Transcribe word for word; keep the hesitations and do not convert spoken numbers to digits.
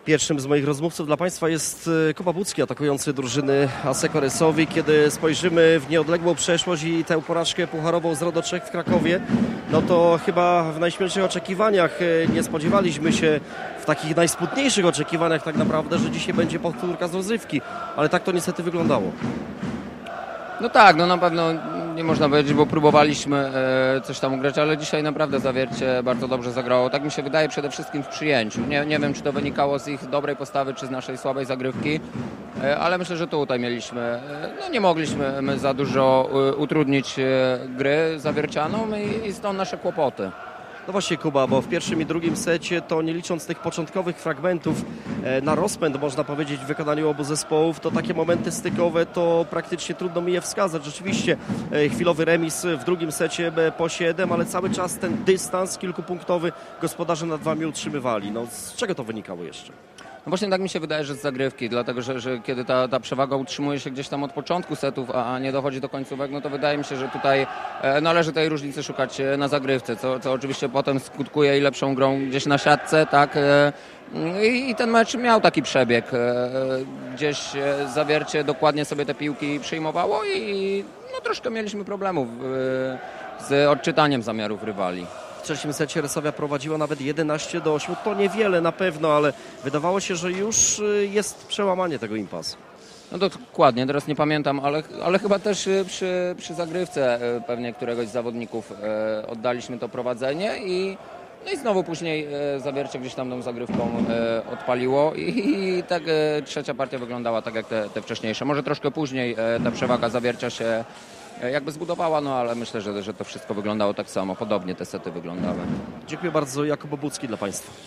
Pierwszym z moich rozmówców dla Państwa jest Kuba Budzki, atakujący drużyny Asseco Resowi. Kiedy spojrzymy w nieodległą przeszłość i tę porażkę pucharową z Rodo Czech w Krakowie, no to chyba w najśmielszych oczekiwaniach nie spodziewaliśmy się, w takich najsmutniejszych oczekiwaniach tak naprawdę, że dzisiaj będzie powtórka z rozrywki, ale tak to niestety wyglądało. No tak, no na pewno nie można powiedzieć, bo próbowaliśmy e, coś tam ugrać, ale dzisiaj naprawdę Zawiercie bardzo dobrze zagrało. Tak mi się wydaje przede wszystkim w przyjęciu. Nie, nie wiem, czy to wynikało z ich dobrej postawy, czy z naszej słabej zagrywki, e, ale myślę, że tutaj mieliśmy, e, no nie mogliśmy my za dużo e, utrudnić e, gry Zawiercianom i, i stąd nasze kłopoty. No właśnie, Kuba, bo w pierwszym i drugim secie, to nie licząc tych początkowych fragmentów na rozpęd, można powiedzieć, w wykonaniu obu zespołów, to takie momenty stykowe to praktycznie trudno mi je wskazać. Rzeczywiście chwilowy remis w drugim secie po siedem, ale cały czas ten dystans kilkupunktowy gospodarze nad wami utrzymywali. No, z czego to wynikało jeszcze? No właśnie tak mi się wydaje, że z zagrywki, dlatego że, że kiedy ta, ta przewaga utrzymuje się gdzieś tam od początku setów, a nie dochodzi do końcówek, no to wydaje mi się, że tutaj należy tej różnicy szukać na zagrywce, co, co oczywiście potem skutkuje i lepszą grą gdzieś na siatce, tak? I, i ten mecz miał taki przebieg. Gdzieś Zawiercie dokładnie sobie te piłki przyjmowało i no, troszkę mieliśmy problemów z odczytaniem zamiarów rywali. W trzecim secie Resowia prowadziła nawet jedenaście do ośmiu. To niewiele na pewno, ale wydawało się, że już jest przełamanie tego impasu. No dokładnie, teraz nie pamiętam, ale, ale chyba też przy, przy zagrywce pewnie któregoś z zawodników oddaliśmy to prowadzenie i, no i znowu później Zawiercie gdzieś tam tą zagrywką odpaliło i, i tak trzecia partia wyglądała tak jak te, te wcześniejsze. Może troszkę później ta przewaga Zawiercia się jakby zbudowała, no ale myślę, że, że to wszystko wyglądało tak samo, podobnie te sety wyglądały. Dziękuję bardzo, Jakub Budzki dla Państwa.